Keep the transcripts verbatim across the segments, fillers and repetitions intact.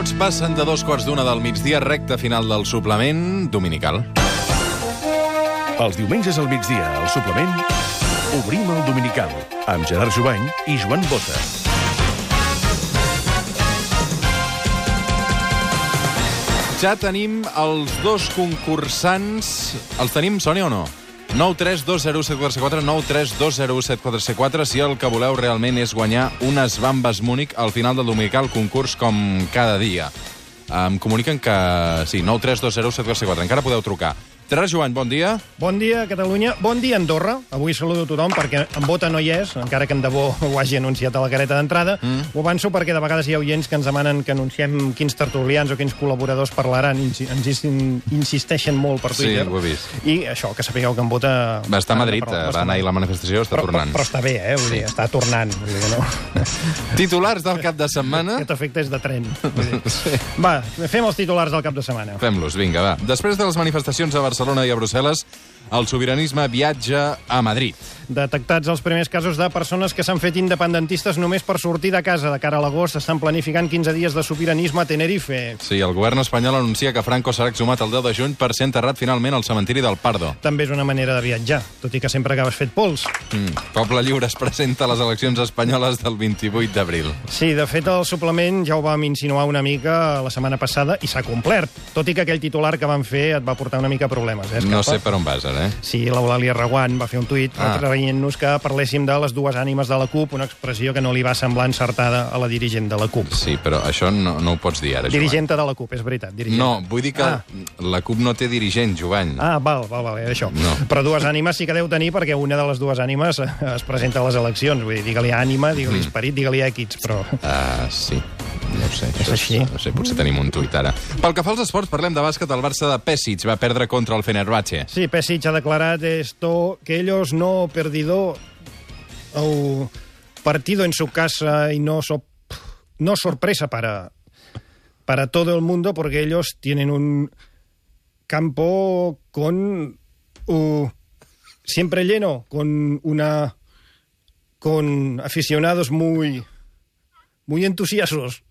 minuts passen de dos quarts d'una del migdia, recta final del suplement dominical. Els diumenges al migdia, al suplement, obrim el dominical, amb Gerard Jubany i Joan Bota. Ja tenim els dos concursants. Els tenim, Sònia, o no? nou tres dos zero set quatre quatre, nou tres dos zero set quatre quatre, si el que voleu realment és guanyar unes bambes Múnich al final del dominical concurs com cada dia. Em comuniquen que sí, nou tres dos zero set quatre quatre. Encara podeu trucar. Gerard Jubany, bon dia. Bon dia, Catalunya. Bon dia, Andorra. Avui saludo a tothom perquè en Bota no hi és, encara que en Debò ho hagi anunciat a la careta d'entrada. Mm. Ho avanço perquè de vegades hi ha oients que ens demanen que anunciem quins tertulians o quins col·laboradors parlaran. Ens insisteixen molt per Twitter. Sí, ho he vist. I això, que sapigueu que en Bota... Va estar a Madrid, va anar ahir la manifestació, està però, tornant. Però, però està bé, eh? Vull dir, està tornant. Vull dir, no? Titulars del cap de setmana. Aquest efecte és de tren. Sí. Va, fem els titulars del cap de setmana. Fem-los, vinga, va. Després de les manifestacions a Barcelona i a Brussel·les, el sobiranisme viatja a Madrid. Detectats els primers casos de persones que s'han fet independentistes només per sortir de casa. De cara a l'agost estan planificant quinze dies de sobiranisme a Tenerife. Sí, el govern espanyol anuncia que Franco serà exhumat el deu de juny per ser enterrat finalment al cementiri del Pardo. També és una manera de viatjar, tot i que sempre acabes fet pols. Mm. Poble Lliure es presenta a les eleccions espanyoles del vint-i-vuit d'abril. Sí, de fet, el suplement ja ho vam insinuar una mica la setmana passada i s'ha complert, tot i que aquell titular que van fer et va portar una mica problemes. Eh, no sé per on vas, ara, eh? Sí, l'Eulàlia Reguant va fer un tuit ah. traient-nos que parléssim de les dues ànimes de la CUP, una expressió que no li va semblar encertada a la dirigent de la CUP. Sí, però això no, no ho pots dir ara, Jovany. Dirigenta de la CUP, és veritat. Dirigenta. No, vull dir que ah. la CUP no té dirigent, Jovany. Ah, val, val, val, això. No. Però dues ànimes sí que deu tenir, perquè una de les dues ànimes es presenta a les eleccions. Vull dir, digue-li ànima, digue-li mm. esperit, digue-li èquits, però... Ah, sí. No ho sé. És així. No sé, potser tenim un tuit ara. Pel que fa als esports, parlem de bàsquet. El Barça de Pesic va perdre contra el Fenerbahce. Sí, Pesic ha declarat esto, que ellos no perdido el partido en su casa y no, so, no sorpresa para, para todo el mundo, porque ellos tienen un campo con uh, siempre lleno, con una con aficionados muy muy entusiastos.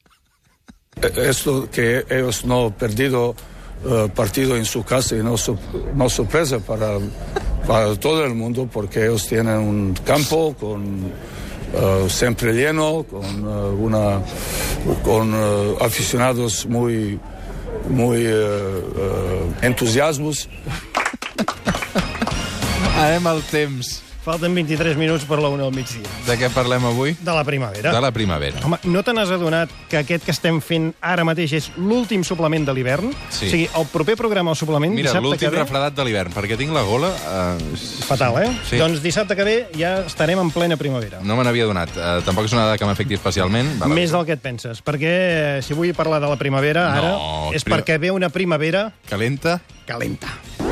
Esto que ellos no han perdido uh, partido en su casa y no, no sorpresa para, para todo el mundo, porque ellos tienen un campo con uh, siempre lleno, con uh, una con uh, aficionados muy muy uh, uh, entusiasmos. Anem al temps. Falten vint-i-tres minuts per la una del migdia. De què parlem avui? De la primavera. De la primavera. Home, no te n'has adonat que aquest que estem fent ara mateix és l'últim suplement de l'hivern? Sí. O sigui, el proper programa al suplement... Mira, l'últim ve... refredat de l'hivern, perquè tinc la gola... Uh... Fatal, eh? Sí. Doncs dissabte que ve ja estarem en plena primavera. No me n'havia donat. Uh, tampoc és una dada que m'afecti especialment. Val, Més del que et penses, perquè si vull parlar de la primavera ara no, és prim... perquè ve una primavera... Calenta? Calenta.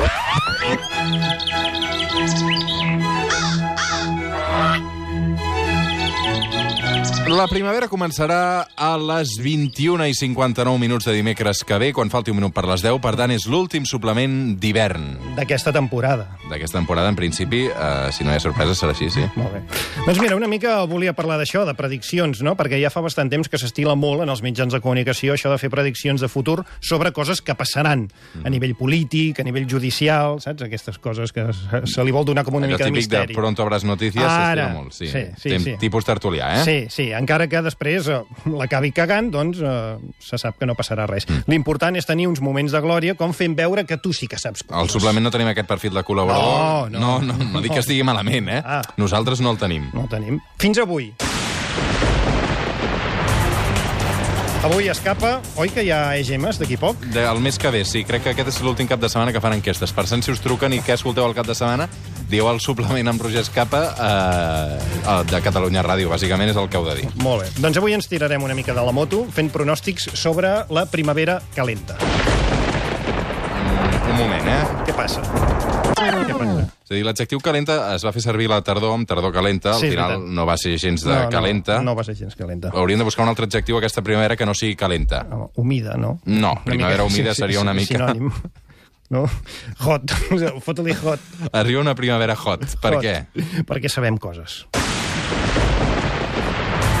La primavera començarà a les vint-i-una i cinquanta-nou minuts de dimecres que ve, quan falti un minut per les deu. Per tant, és l'últim suplement d'hivern. D'aquesta temporada. D'aquesta temporada, en principi, eh, si no hi ha sorpresa, serà així, sí. Molt bé. Doncs mira, una mica volia parlar d'això, de prediccions, no? Perquè ja fa bastant temps que s'estila molt en els mitjans de comunicació això de fer prediccions de futur sobre coses que passaran mm. a nivell polític, a nivell judicial, saps? Aquestes coses que se li vol donar com una Allò mica de misteri. misteri. De pronto habràs notícies, s'estila molt. Sí, sí, sí, Tem, sí. Tipus tertulià, eh? Sí, sí, encara que després eh, l'acabi cagant, doncs eh, se sap que no passarà res. Mm. L'important és tenir uns moments de glòria com fent veure que tu sí que saps coses. Al suplement no tenim aquest perfil de col·laborador. No, no. No, no, no dic que estigui malament, eh? Ah. Nosaltres no el tenim. No el tenim. Fins avui. Avui escapa, oi que hi ha E G Ms d'aquí poc? De, el mes que ve, sí. Crec que aquest és l'últim cap de setmana que fan enquestes. Per tant, si us truquen i què escolteu al cap de setmana, diu el suplement amb Roger Escapa eh, de Catalunya Ràdio. Bàsicament és el que heu de dir. Molt bé. Doncs avui ens tirarem una mica de la moto fent pronòstics sobre la primavera calenta. Mm, un moment, eh? Què passa? Què passa? És a dir, l'adjectiu calenta es va fer servir la tardor amb tardor calenta. Al Sí, final veritat. no va ser gens de No, no, calenta. No va ser gens calenta. Hauríem de buscar un altre adjectiu aquesta primavera que no sigui calenta. Home, humida, no? No, Una primavera mica- humida sí, sí, seria sí, una mica... sinònim. No? Hot. Fota-li hot. Arriba una primavera hot. Per Hot. què? Perquè sabem coses.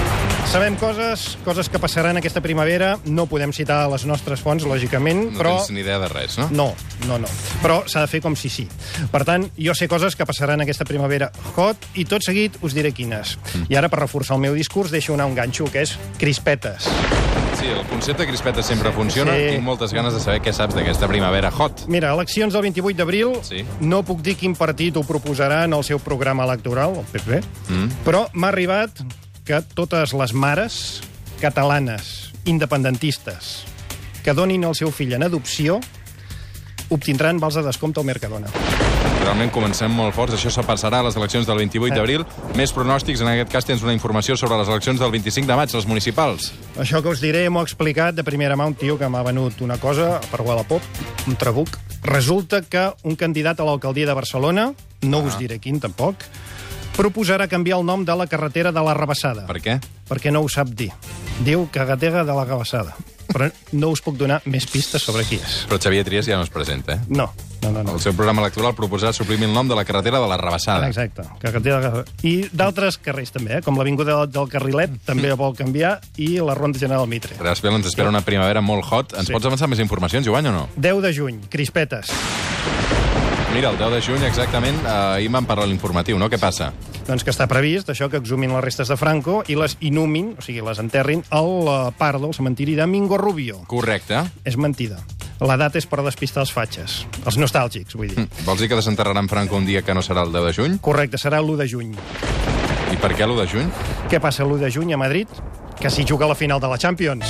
Sabem coses, coses que passaran aquesta primavera. No podem citar les nostres fonts, lògicament, No però... tens ni idea de res, no? No, no, no. Però s'ha de fer com si sí. Per tant, jo sé coses que passaran aquesta primavera hot i tot seguit us diré quines. Mm. I ara, per reforçar el meu discurs, deixo anar un ganxo, que és crispetes. Sí, el concepte crispetes sempre funciona. Sí. Tinc moltes ganes de saber què saps d'aquesta primavera hot. Mira, eleccions del vint-i-vuit d'abril, Sí. no puc dir quin partit ho proposarà en el seu programa electoral, el P P, Mm. però m'ha arribat que totes les mares catalanes, independentistes, que donin el seu fill en adopció, obtindran vals de descompte al Mercadona. Realment comencem molt forts. Això se passarà a les eleccions del vint-i-vuit d'abril. Més pronòstics, en aquest cas tens una informació sobre les eleccions del vint-i-cinc de maig, les municipals. Això que us diré m'ho ha explicat de primera mà un tio que m'ha venut una cosa per Wallapop, un trabuc. Resulta que un candidat a l'alcaldia de Barcelona, no us diré quin tampoc, proposarà canviar el nom de la carretera de la Rabassada. Per què? Perquè no ho sap dir. Diu carretera de la Rabassada. Però no us puc donar més pistes sobre qui és. Però Xavier Trias ja no es presenta, eh? No, no, no. no. El seu programa electoral proposarà suprimir el nom de la carretera de la Rabassada. Exacte. Carretera de... I d'altres carrers també, eh? Com l'Avinguda del Carrilet, també vol canviar, i la Ronda General Mitre. Realment ens espera una primavera molt hot. Ens Sí. pots avançar més informacions, Jovany, o no? deu de juny, crispetes. Mira, el deu de juny, exactament, eh, ahir vam parlar a l'informatiu, no? Què passa? Doncs que està previst, això, que exhumin les restes de Franco i les inhumin, o sigui, les enterrin al parc del cementiri de Mingo Rubio. Correcte. És mentida. La data és per despistar els fatxes, els nostàlgics, vull dir. Mm. Vols dir que desenterraran Franco un dia que no serà el deu de juny? Correcte, serà l'u de juny. I per què l'u de juny? Què passa l'u de juny a Madrid? Que s'hi juga la final de la Champions.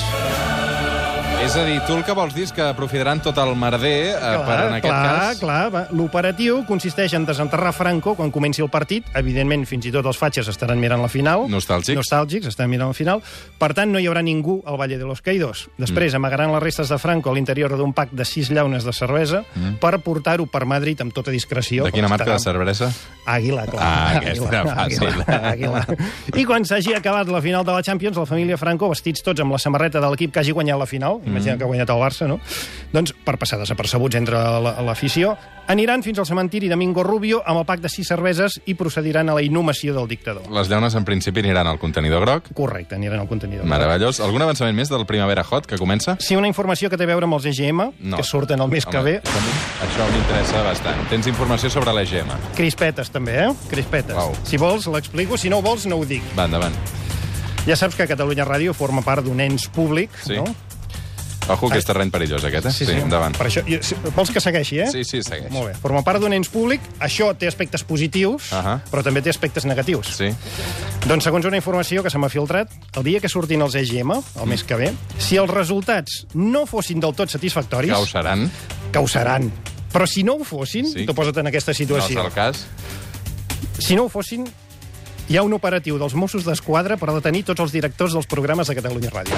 És a dir, tu el que vols dir és que aprofitaran tot el merder eh, per, en aquest clar, cas... clar, va. L'operatiu consisteix en desenterrar Franco quan comenci el partit. Evidentment, fins i tot els fatxes estaran mirant la final. Nostàlgics. Nostàlgics, estan mirant la final. Per tant, no hi haurà ningú al Valle de los Caídos. Després, mm. amagaran les restes de Franco a l'interior d'un pack de sis llaunes de cervesa mm. per portar-ho per Madrid amb tota discreció. De quina marca de cervesa? Àguila, clar. Ah, aquesta era fàcil. Àguila, Àguila. I quan s'hagi acabat la final de la Champions, la família Franco, vestits tots amb la samarreta de l'equip que hagi guanyat la final, mm. imagina que ha guanyat el Barça, no? Doncs, per passar desapercebuts entre l'afició, aniran fins al cementiri de Mingo Rubio amb el pack de sis cerveses i procediran a la inhumació del dictador. Les llaunes, en principi, aniran al contenidor groc. Correcte, aniran al contenidor. Meravellós. Algun avançament més del Primavera Hot, que comença? Sí, una informació que té a veure amb els E G M, No. que surten el mes Home, que ve. Això, això m'interessa bastant. Tens informació sobre l'E G M. Crispetes, també, eh? Crispetes. Uau. Si vols, l'explico. Si no ho vols, no ho dic. Va, endavant. Ja saps que Catalunya Ràdio forma part d'un ens públic, Sí. no? Ojo, que és terreny perillós, aquest, eh? Sí, sí. endavant. Per això, jo- si- vols que segueixi, eh? Sí, sí, segueix. Molt bé. Forma part d'un ens públic. Això té aspectes positius, Ahà. però també té aspectes negatius. Sí. Doncs, segons una informació que se m'ha filtrat, el dia que surtin els E G M, el mes que ve, si els resultats no fossin del tot satisfactoris... Que ho seran. Que ho seran. Però si no ho fossin, Sí. t'ho posa't en aquesta No és situació. el cas. Si no ho fossin, hi ha un operatiu dels Mossos d'Esquadra per detenir tots els directors dels programes de Catalunya Ràdio.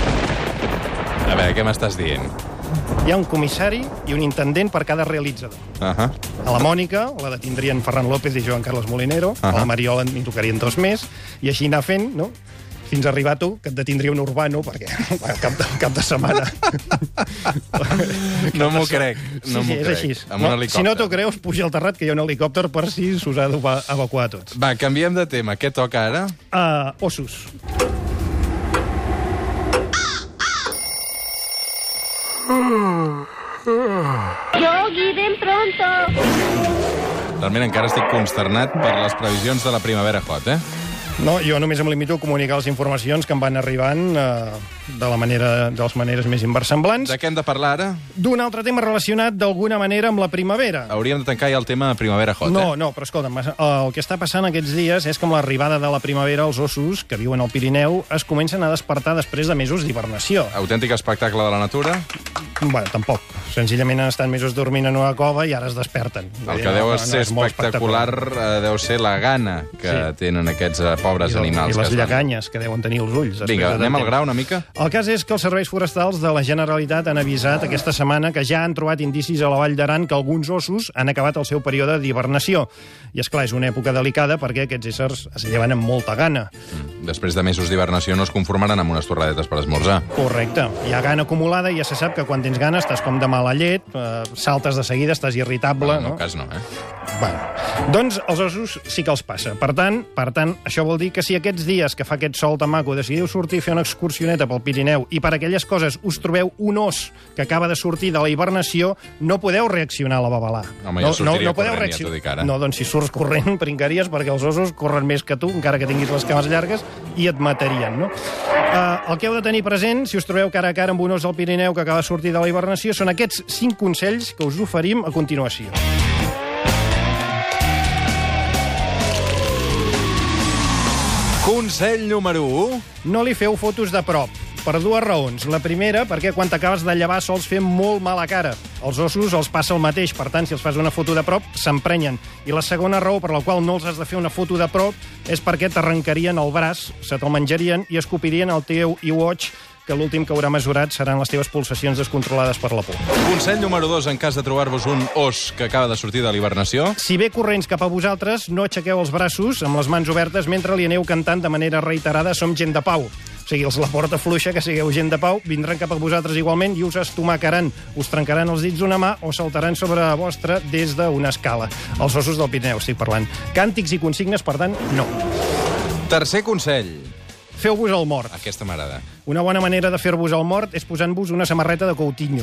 A veure, què m'estàs dient? Hi ha un comissari i un intendent per cada realitzador. Uh -huh. A la Mònica la detindrien Ferran López i Joan Carles Molinero, uh -huh. a la Mariola n'hi tocarien dos més, i així anar fent, no?, fins a arribar a tu, que et detindria un urbano, perquè cap de, cap de setmana... No m'ho crec. No sí, sí, m'ho és crec. així. Amb un No, helicòpter. si no t'ho creus, puja al terrat, que hi ha un helicòpter per si s'us ha d'evacuar tots. Va, canviem de tema. Què toca ara? Uh, ossos. Yogi, ven pronto. Realment encara estic consternat per les previsions de la Primavera Hot, eh? No, jo només em limito a comunicar les informacions que em van arribant eh, de la manera, de les maneres més inversemblants. De què hem de parlar ara? D'un altre tema relacionat d'alguna manera amb la primavera. Hauríem de tancar ja el tema Primavera Hot, No, eh? no, però escolta'm, el que està passant aquests dies és que amb l'arribada de la primavera els ossos, que viuen al Pirineu, es comencen a despertar després de mesos d'hibernació. Autèntic espectacle de la natura. Bueno, tampoc. Senzillament han estat mesos dormint en una cova i ara es desperten. El que deu ser és molt espectacular eh, deu ser la gana que Sí. tenen aquests eh, pobres I, animals. I que les es van- lleganyes que deuen tenir els ulls. després Vinga, de tant anem al temps. gra una mica? El cas és que els serveis forestals de la Generalitat han avisat aquesta setmana que ja han trobat indicis a la Vall d'Aran que alguns ossos han acabat el seu període d'hibernació. I, és clar és una època delicada perquè aquests éssers es lleven amb molta gana. Després de mesos d'hibernació no es conformaran amb unes torradetes per esmorzar. Correcte. Hi ha gana acumulada i ja se sap que quan tens gana estàs com de mala llet, eh, saltes de seguida, estàs irritable. En el No? cas no, eh? Bueno, doncs els ossos sí que els passa. Per tant, per tant, això vol dir que si aquests dies que fa aquest sol tan maco decidiu sortir a fer una excursioneta pel Pirineu i per aquelles coses us trobeu un os que acaba de sortir de la hibernació, no podeu reaccionar a la babalà. Home, jo no, sortiria no, no podeu corrent, reaccionar. ja t'ho dic ara. No, doncs si surts corrent, pringaries, perquè els ossos corren més que tu, encara que tinguis les cames llargues, i et matarien, no? Uh, el que heu de tenir present, si us trobeu cara a cara amb un os del Pirineu que acaba de sortir de la hibernació, són aquests cinc consells que us oferim a continuació. Consell número u. No li feu fotos de prop, per dues raons. La primera, perquè quan t'acabes de llevar sols fer molt mala cara. Els ossos els passa el mateix, per tant, si els fas una foto de prop, s'emprenyen. I la segona raó per la qual no els has de fer una foto de prop és perquè t'arrencarien el braç, se te'l menjarien i escopirien el teu iWatch, que l'últim que haurà mesurat seran les teves pulsacions descontrolades per la por. Consell número dos, en cas de trobar-vos un os que acaba de sortir de l'hibernació. Si ve corrents cap a vosaltres, no aixequeu els braços amb les mans obertes mentre li aneu cantant de manera reiterada «Som gent de pau». O sigui, els la porta fluixa, que sigueu gent de pau, vindran cap a vosaltres igualment i us estomacaran, us trencaran els dits d'una mà o saltaran sobre vostra des d'una escala. Els ossos del Pirineu, estic parlant. Càntics i consignes, per tant, no. Tercer consell. Feu-vos el mort. Aquesta m'agrada. Una bona manera de fer-vos el mort és posant-vos una samarreta de Coutinho.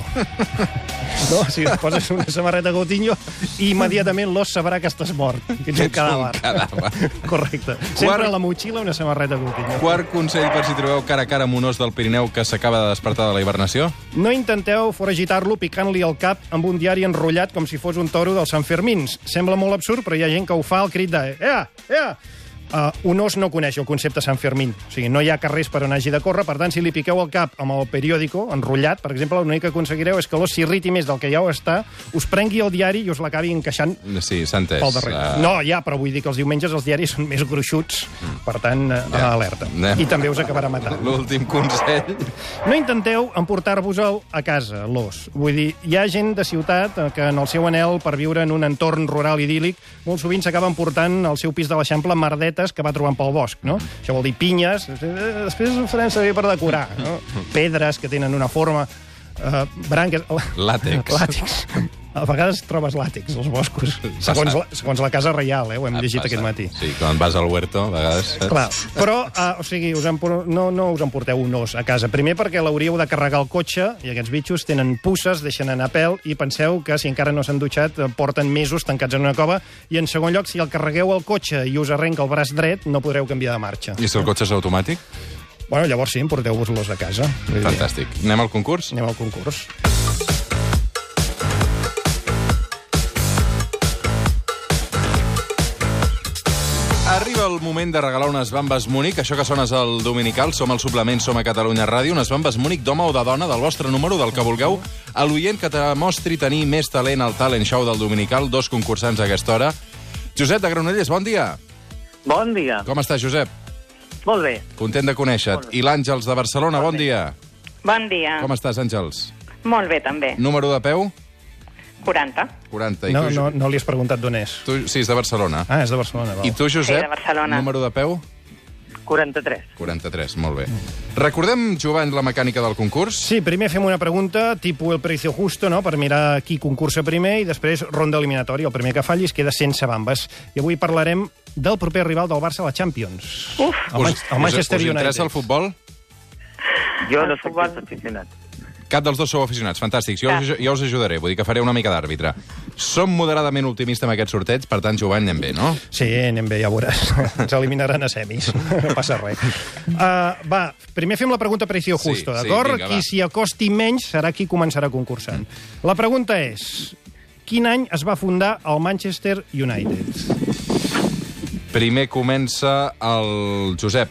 No? Si et poses una samarreta de Coutinho, immediatament l'os sabrà que estàs mort, que ets un cadàver. un cadàver. Correcte. Sempre Quart... a la motxilla una samarreta de Coutinho. Quart consell per si trobeu cara a cara amb un os del Pirineu que s'acaba de despertar de la hibernació. No intenteu foragitar-lo picant-li el cap amb un diari enrotllat com si fos un toro dels Sanfermins. Sembla molt absurd, però hi ha gent que ho fa al crit de «Ea! Ea!» Uh, un os no coneix el concepte Sant Fermín. O sigui, no hi ha carrers per on hagi de córrer, per tant, si li piqueu el cap amb el periòdico enrotllat, per exemple, l'únic que aconseguireu és que l'os s'irriti més del que ja ho està, us prengui el diari i us l'acabi encaixant sí, s'ha entès. pel darrere. Uh... No, ja, però vull dir que els diumenges els diaris són més gruixuts, per tant, uh, ja. alerta. Ja. I també us acabarà matant. L'últim consell. No intenteu emportar-vos-el a casa, l'os. Vull dir, hi ha gent de ciutat que en el seu anhel per viure en un entorn rural idíl·lic molt sovint s'acaben portant al seu pis de l'Eixample merdetes que va trobant pel bosc, no? Això vol dir pinyes, després ho farem servir per decorar, no? Pedres que tenen una forma, uh, branques... Làtex. Làtex. A vegades trobes làtex als boscos, segons la, segons la casa reial, eh? Ho hem llegit aquest matí. Sí, quan vas al huerto, a vegades... Clar, però, uh, o sigui, us empor... no, no us emporteu un os a casa. Primer perquè l'hauríeu de carregar al cotxe, i aquests bitxos tenen pusses, deixen anar pèl, i penseu que si encara no s'han dutxat porten mesos tancats en una cova, i en segon lloc, si el carregueu al cotxe i us arrenca el braç dret, no podreu canviar de marxa. I si el cotxe és automàtic? Bueno, llavors sí, emporteu-vos-los a casa. Fantàstic. Anem al concurs? Anem al concurs. Arriba el moment de regalar unes bambes Múnich. Això que sona és el Dominical. Som al suplement, som a Catalunya Ràdio. Unes bambes Múnich d'home o de dona, del vostre número, del que vulgueu. A l'oient que demostri tenir més talent al Talent Show del Dominical. Dos concursants a aquesta hora. Josep de Granollers, bon dia. Bon dia. Com estàs, Josep? Molt bé. Content de conèixer-te. I l'Àngels de Barcelona, bon dia. Bon dia. Com estàs, Àngels? Molt bé, també. Número de peu? quaranta. quaranta. I No, tu, no, no li has preguntat d'on és. tu, sí, és de Barcelona. Ah, és de Barcelona. Val. I tu, Josep? Sí, de Barcelona. Número de peu? quaranta-tres. quaranta-tres, molt bé. Recordem, Jovany, la mecànica del concurs? Sí, primer fem una pregunta, tipus el precio justo, no?, per mirar qui concursa primer, i després ronda eliminatòria. El primer que falli es queda sense bambes. I avui parlarem del proper rival del Barça a la Champions. Uf! El, Man Us, el Manchester us, us United. interessa el futbol? Jo El no soc futbol. gens aficionat. Cap dels dos sou aficionats, fantàstics. Jo, Cap. us, jo us ajudaré, vull dir que faré una mica d'àrbitre. Som moderadament optimistes amb aquest sorteig, per tant, Jovany, anem bé, no? Sí, anem bé, ja ho veuràs. Ens eliminaran a semis. No passa res. Uh, va, primer fem la pregunta precio Sí, justo, sí, d'acord? vinga, va. Qui s'hi acosti menys serà qui començarà concursant. La pregunta és: quin any es va fundar el Manchester United? Primer comença el Josep.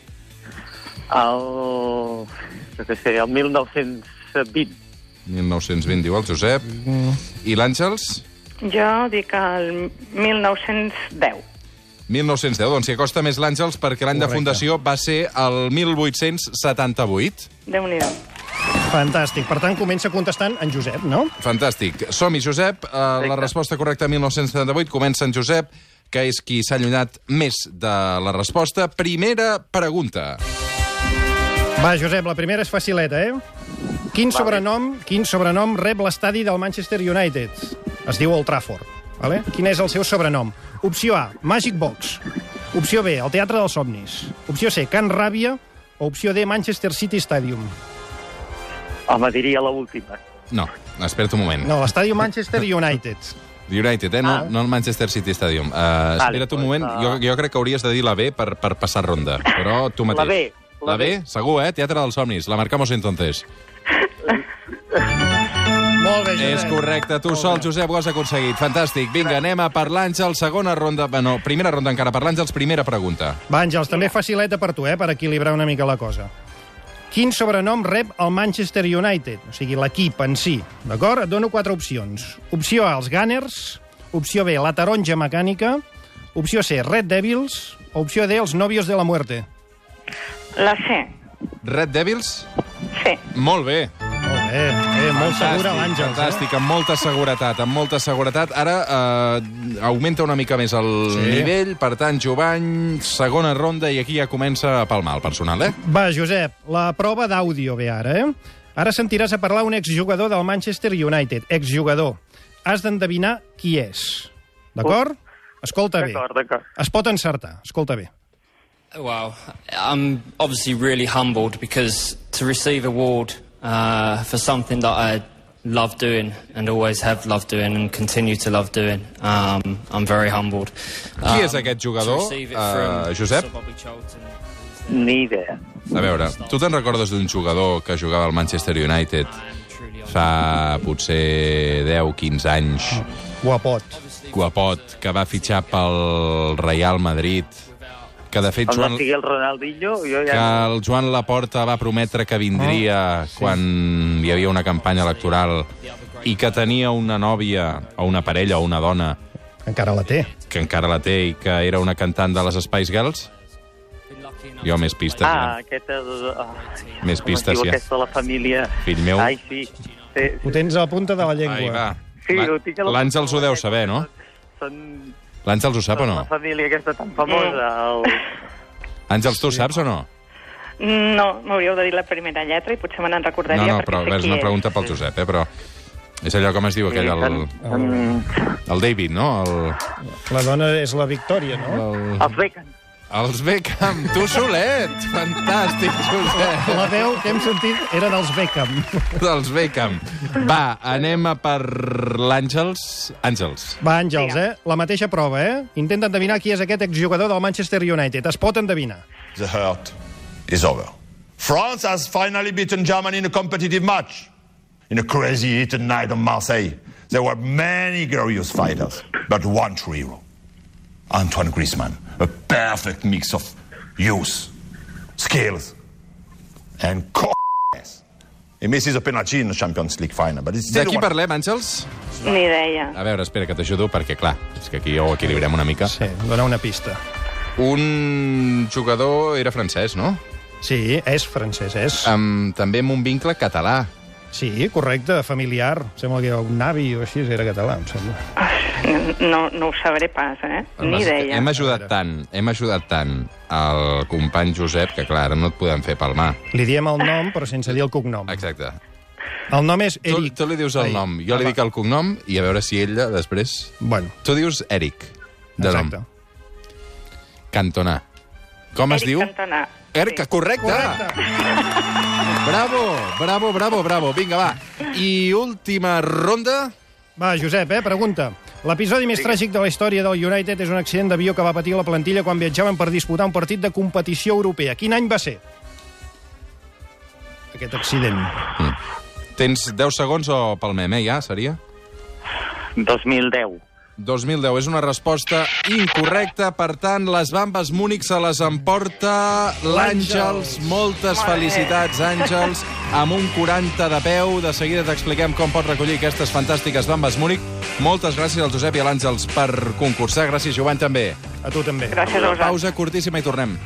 El... no sé, el mil nou-cents vint. mil nou-cents vint, diu el Josep. I l'Àngels? Jo dic el mil nou-cents deu. mil nou-cents deu. Doncs s'hi acosta més l'Àngels perquè l'any de Correcte. fundació va ser el mil vuit-cents setanta-vuit. Déu-n'hi-do. Fantàstic. Per tant, comença contestant en Josep, no? Fantàstic. Som-hi, Josep. Uh, la resposta correcta, mil nou-cents setanta-vuit. Comença en Josep, que és qui s'ha allunyat més de la resposta. Primera pregunta. Va, Josep, la primera és facileta, eh? Quin sobrenom, quin sobrenom rep l'estadi del Manchester United? Es diu Old Trafford. Vale? Quin és el seu sobrenom? Opció A, Magic Box. Opció B, el Teatre dels Somnis. Opció C, Can Ràbia. O opció D, Manchester City Stadium. Home, diria l'última. No, espera't un moment. No, l'estadi Manchester United. United, eh? No, Ah. no el Manchester City Stadium. Uh, espera't un pues, moment. uh... Jo, jo crec que hauries de dir la B per, per passar ronda. Però tu mateix. La B. La, la B? B? Segur, eh? Teatre dels Somnis. La marcamos entonces. Molt bé, Josep. És correcte. Tu sol, Josep, ho has aconseguit. Fantàstic. Vinga, anem a per l'Àngels. Segona ronda... No, primera ronda encara per l'Àngels. Primera pregunta. Va, Àngels, també facileta per tu, eh, per equilibrar una mica la cosa. Quin sobrenom rep el Manchester United? O sigui, l'equip en si. D'acord? Et dono quatre opcions. Opció A, els Gunners. Opció B, la taronja mecànica. Opció C, Red Devils. Opció D, els Novios de la Muerte. La C. Red Devils? Sí. Molt bé. Molt bé, eh, molt segura l'Àngels. Fantàstic, amb molta seguretat, amb molta seguretat. Ara eh, augmenta una mica més el Sí. nivell, per tant, Jovany, segona ronda, i aquí ja comença a palmar el personal, eh? Va, Josep, la prova d'àudio ve ara, eh? Ara sentiràs a parlar un exjugador del Manchester United. Exjugador. Has d'endevinar qui és. D'acord? Escolta bé. D'acord, d'acord. Es pot encertar. Escolta bé. Well, I'm obviously really humbled because to receive an award uh, for something that I love doing and always have loved doing and continue to love doing, um, I'm very humbled. Qui és aquest jugador, to receive it uh, from Josep? Sir Bobby Charlton. Ni idea. A veure, tu te'n recordes d'un jugador que jugava al Manchester United fa potser deu quinze anys, Guapot. guapot, que va fitxar pel Real Madrid, que de fet Com no Joan, sigui el Ronaldinho, jo que ja... el Joan Laporta va prometre que vindria Oh, sí. quan hi havia una campanya electoral i que tenia una nòvia o una parella o una dona Encara la té. que encara la té i que era una cantant de les Spice Girls? Jo més pistes, Ah, ja. aquest és... Oh, Més com es pistes, diu ja. aquesta, la família... Fill meu. Ai, sí. sí, Ho tens a la punta de la llengua. Ai, va. sí La- ho tinc a la... L'Àngels ho deu saber, no? Són... L'Àngels ho sap o són no? La família aquesta tan famosa. El... Àngels, tu ho saps o no? No, m'hauríeu de dir la primera lletra i potser me n'en recordaria No, no, perquè però sé és qui una és. pregunta pel Josep, eh? Però és allò com es diu, aquell, el, Són... el David, no? El, La dona és la Victòria, no? el, Els Beckham. els Beckham, tu solet! Fantàstic, Josep! La veu que hem sentit era dels Beckham. Dels Beckham. Va, anem a per l'Àngels. Àngels. Va, Àngels, eh? La mateixa prova, eh? Intenta endevinar qui és aquest exjugador del Manchester United. Es pot endevinar. The hurt is over. France has finally beaten Germany in a competitive match. In a crazy heated night on Marseille, there were many glorious fighters, but one true hero. Antoine Griezmann, a perfect mix of youth, skills, and c***ness. He misses a penalty in the Champions League final, but it's De still qui one... parlem, Àngels? Ni idea. A veure, espera, que t'ajudo, perquè, clar, és que aquí ja ho equilibrem una mica. Sí, dona una pista. Un jugador era francès, no? Sí, és francès, és. Amb, també amb un vincle català. Sí, correcte, familiar. Sembla que un avi o així era català, em sembla. No, no ho sabré pas, eh? Ni idea. Hem ajudat tant, hem ajudat tant al company Josep que, clar, ara no et podem fer palmar. Li diem el nom, però sense dir el cognom. Exacte. El nom és Tu, Eric. tu li dius el Ai, nom, jo li va. dic el cognom i a veure si ella després... Bueno, Tu dius Eric, de exacte. nom. Cantona. Com es Eric diu? Cantona. Eric, correcte! Bravo, bravo, bravo, bravo. Vinga, va. I última ronda... Va, Josep, eh, pregunta. L'episodi més tràgic de la història del United és un accident d'avió que va patir la plantilla quan viatjaven per disputar un partit de competició europea. Quin any va ser? Aquest accident. Tens deu segons o palmem, eh, ja, seria? dos mil deu. dos mil deu és una resposta incorrecta, per tant, les Bambes Múnich se les emporta l'Àngels. Moltes felicitats, Àngels, amb un quaranta de peu. De seguida t'expliquem com pots recollir aquestes fantàstiques Bambes Múnich. Moltes gràcies al Josep i a l'Àngels per concursar. Gràcies, Joan, també. A tu també. Gràcies a vosaltres. Pausa curtíssima i tornem.